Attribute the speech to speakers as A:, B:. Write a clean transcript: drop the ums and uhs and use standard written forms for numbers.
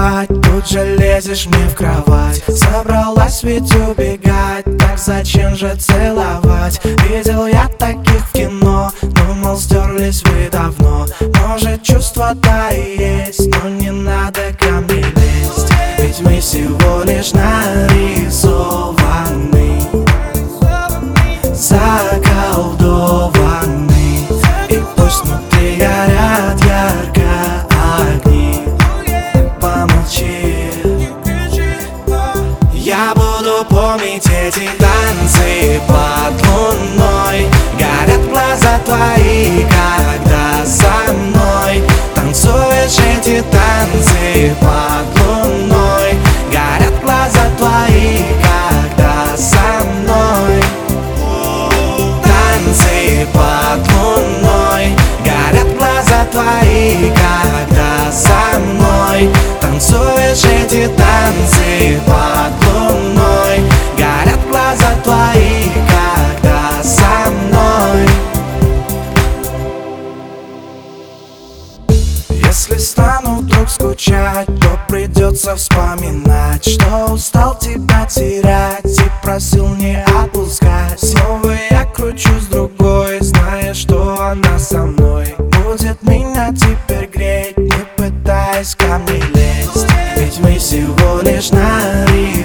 A: спать, тут же лезешь мне в кровать. Собралась ведь убегать, так зачем же целовать? Видел я таких в кино, думал, стерлись вы давно. Может, чувства-то и есть, но не надо ко мне лезть. Ведь мы всего лишь нарисованы, заколдованы. И пусть внутри горят ярко огни, помолчи. Я буду помнить эти танцы под луной. Горят глаза твои, когда со мной танцуешь эти танцы под луной. Горят глаза твои, когда со мной танцы под луной. Горят глаза твои, когда со мной танцуешь эти танцы под луной. Горят глаза твои, когда со мной. Если стану вдруг скучать, то придется вспоминать, что устал тебя терять и просил не отпускать. Снова я кручусь другой, зная, что она со мной. Будет меня теперь греть, не пытаясь ко мне лезть. Ведь мы всего лишь нарисованы,